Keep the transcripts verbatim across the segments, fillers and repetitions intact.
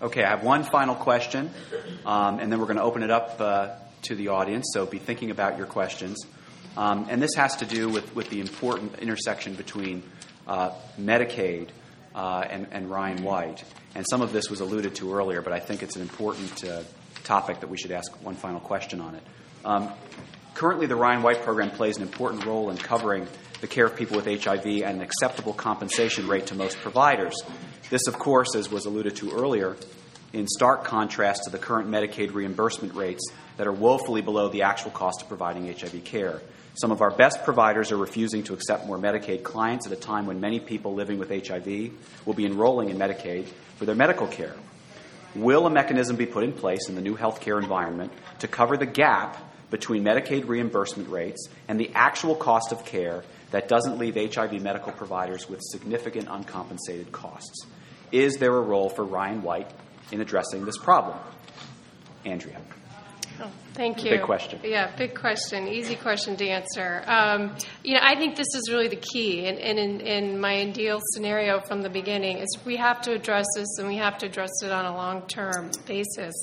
Okay, I have one final question, um, and then we're going to open it up uh, to the audience, so be thinking about your questions. Um, and this has to do with, with the important intersection between uh, Medicaid uh, and, and Ryan White. And some of this was alluded to earlier, but I think it's an important uh, topic that we should ask one final question on it. Um, currently, the Ryan White program plays an important role in covering the care of people with H I V at an acceptable compensation rate to most providers. This, of course, as was alluded to earlier, in stark contrast to the current Medicaid reimbursement rates that are woefully below the actual cost of providing H I V care. Some of our best providers are refusing to accept more Medicaid clients at a time when many people living with H I V will be enrolling in Medicaid for their medical care. Will a mechanism be put in place in the new healthcare environment to cover the gap between Medicaid reimbursement rates and the actual cost of care that doesn't leave H I V medical providers with significant uncompensated costs? Is there a role for Ryan White in addressing this problem? Andrea. Oh, thank you. Big question. Yeah, big question. Easy question to answer. Um, you know, I think this is really the key. And, and in, in my ideal scenario from the beginning is we have to address this, and we have to address it on a long-term basis.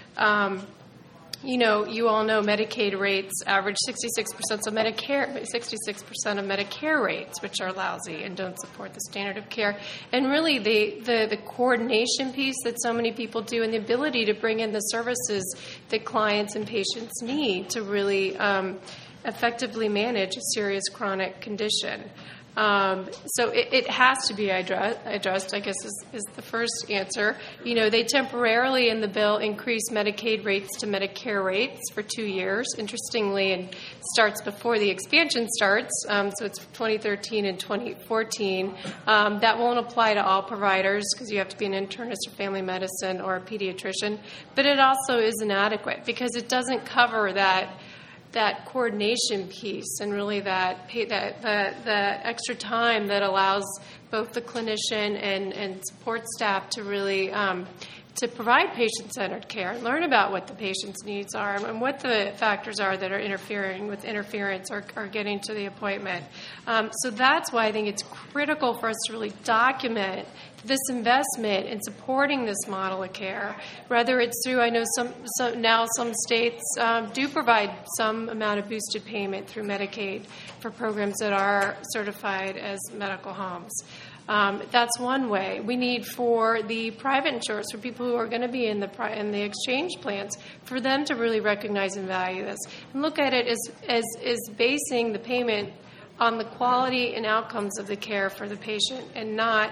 Um, You know, you all know Medicaid rates average sixty-six percent of Medicare, sixty-six percent of Medicare rates, which are lousy and don't support the standard of care. And really, the, the, the coordination piece that so many people do, and the ability to bring in the services that clients and patients need to really um, effectively manage a serious chronic condition. Um, so it, it has to be address, addressed, I guess, is, is the first answer. You know, they temporarily in the bill increase Medicaid rates to Medicare rates for two years. Interestingly, and starts before the expansion starts, um, so it's twenty thirteen and twenty fourteen. Um, that won't apply to all providers because you have to be an internist or family medicine or a pediatrician. But it also is inadequate because it doesn't cover that that coordination piece and really that that the, the extra time that allows both the clinician and, and support staff to really um, to provide patient-centered care, learn about what the patient's needs are and what the factors are that are interfering with interference or, or getting to the appointment. Um, so that's why I think it's critical for us to really document this investment in supporting this model of care, whether it's through, I know some, some now some states um, do provide some amount of boosted payment through Medicaid for programs that are certified as medical homes. Um, that's one way. We need for the private insurers, for people who are going to be in the pri- in the exchange plans, for them to really recognize and value this and look at it as as, as basing the payment on the quality and outcomes of the care for the patient and not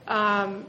um,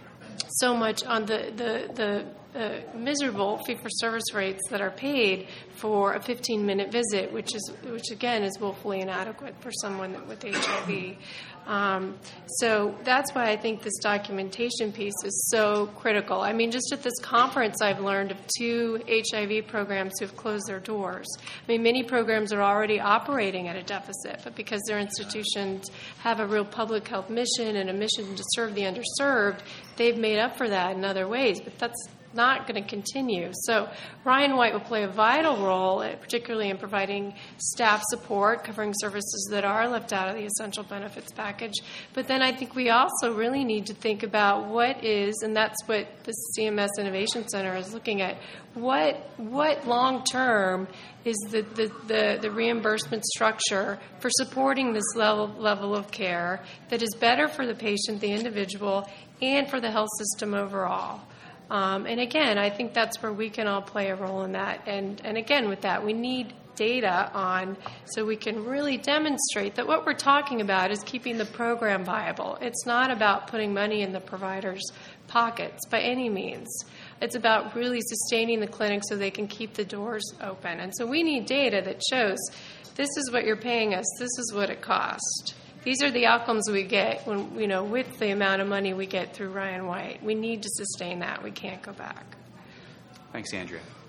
so much on the the, the uh, miserable fee-for-service rates that are paid for a fifteen-minute visit, which is which again is woefully inadequate for someone with H I V. Um, so that's why I think this documentation piece is so critical. I mean, just at this conference, I've learned of two H I V programs who have closed their doors. I mean, many programs are already operating at a deficit, but because their institutions have a real public health mission and a mission to serve the underserved, they've made up for that in other ways. But that's not going to continue. So Ryan White will play a vital role, particularly in providing staff support, covering services that are left out of the essential benefits package. But then I think we also really need to think about what is, and that's what the C M S Innovation Center is looking at, what what long-term is the, the, the, the reimbursement structure for supporting this level, level of care that is better for the patient, the individual, and for the health system overall. Um, and again, I think that's where we can all play a role in that. And, and again, with that, we need data on so we can really demonstrate that what we're talking about is keeping the program viable. It's not about putting money in the providers' pockets by any means. It's about really sustaining the clinic so they can keep the doors open. And so we need data that shows this is what you're paying us, this is what it costs. These are the outcomes we get when, you know, with the amount of money we get through Ryan White. We need to sustain that. We can't go back. Thanks, Andrea.